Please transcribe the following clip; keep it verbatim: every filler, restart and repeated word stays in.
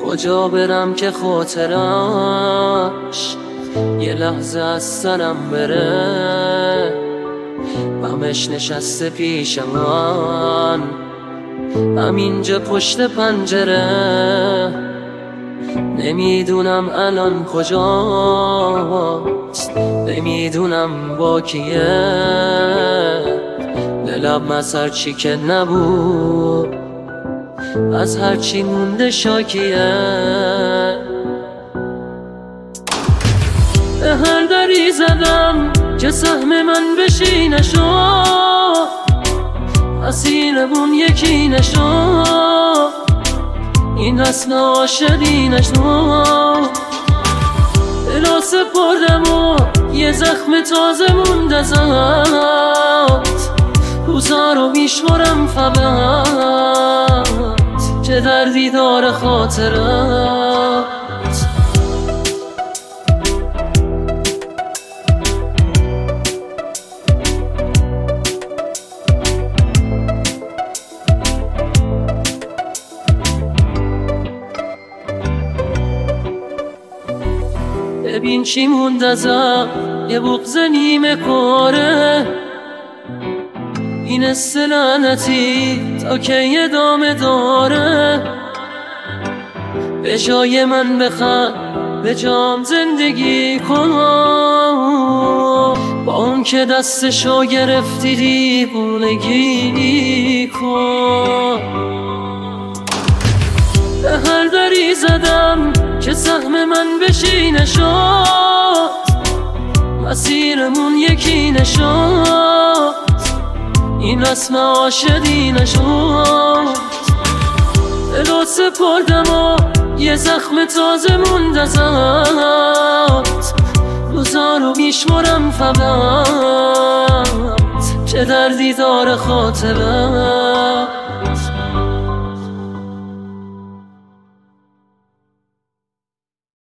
کجا برم که خاطرش یه لحظه از سرم بره؟ غمش نشسته پیش من همینجا پشت پنجره. نمیدونم الان کجاست، نمیدونم با کیه. دلم از هرچی که نبود، از هرچی مونده شاکیه. به هر دری زدم که سهم من بشی نشد، اسیرمون یکی نشد. این رسم عاشقی نشد. دلا سپردم و یه زخم تازه مونده ازت. روزا رو میشمارم فقط که در دیدار خاطرت. ببین چی موند ازم، یه بغض نیمه کاره. این استلعنتی تا که ادامه داره. به جای من بخند، به جام زندگی کن. با اون که دستشو گرفتی دیوونگی کن. به هر دری زدم که سهم من بشی نشد، مسیرمون یکی نشد. این رسم عاشقی نشد. دلا سپردم و یه زخم تازه موند ازت. روزا رو میشمارم فقط که در دیدار خاطرت.